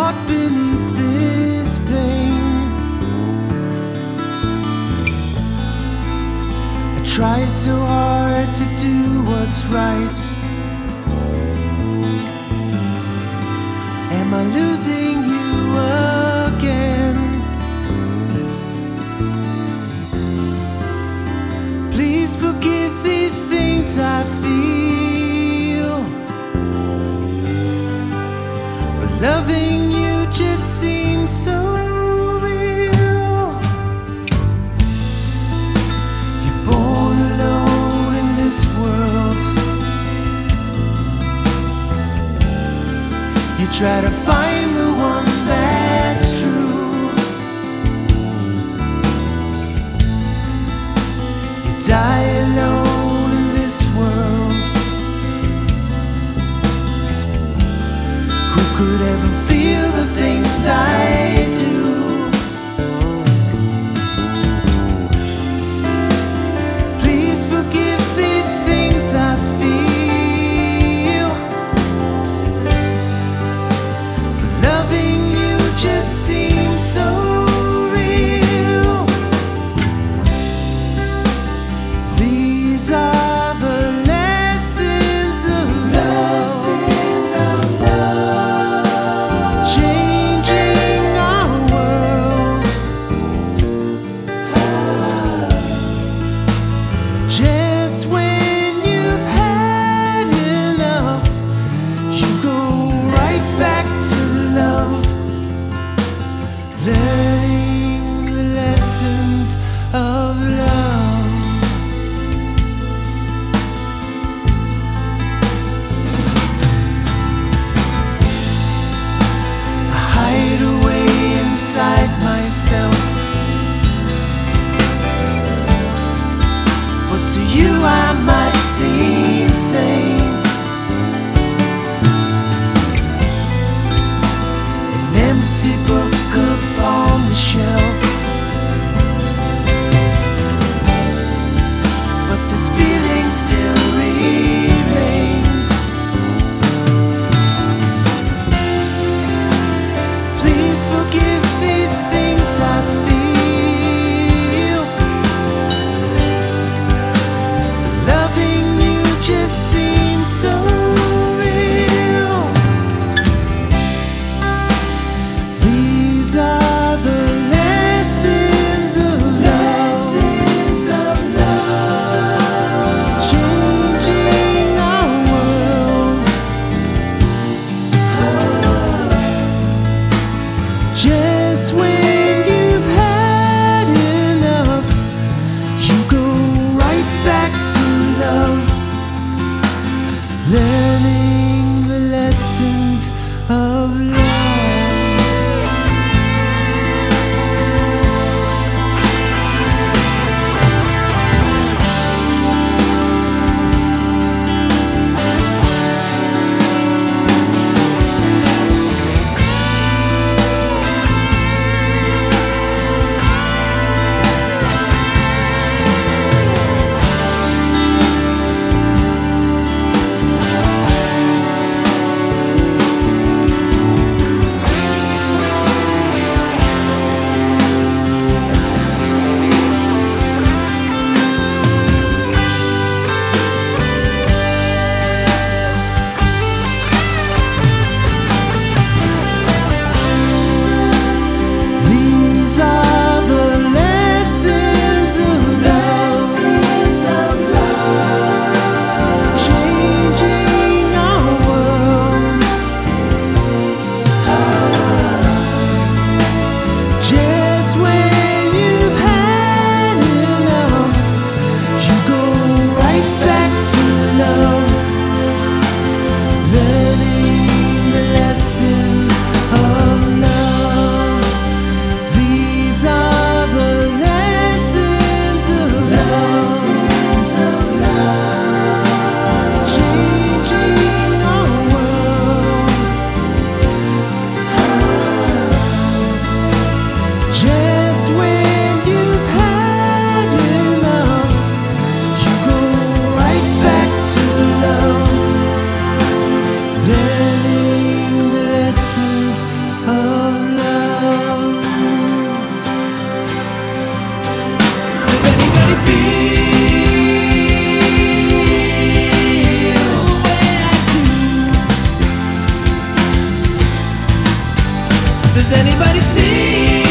heart beneath this pain. I try so hard to do what's right. Am I losing you again? Please forgive these things I feel, but loving you just seems so real. You're born alone in this world. You try to find the one that's true. You die alone in this world. Who could ever feel the things I do? Please forgive these things I feel, but loving you just seems so real. These are the lessons of love, changing our world. Just when you've had enough, you go right back to love, learning the lessons of love. I hide away inside myself, but to you I might seem sane. An empty book upon the shelf, but this feeling still remains. Please forgive these things I feel. Loving you just seems so real. These Does anybody see?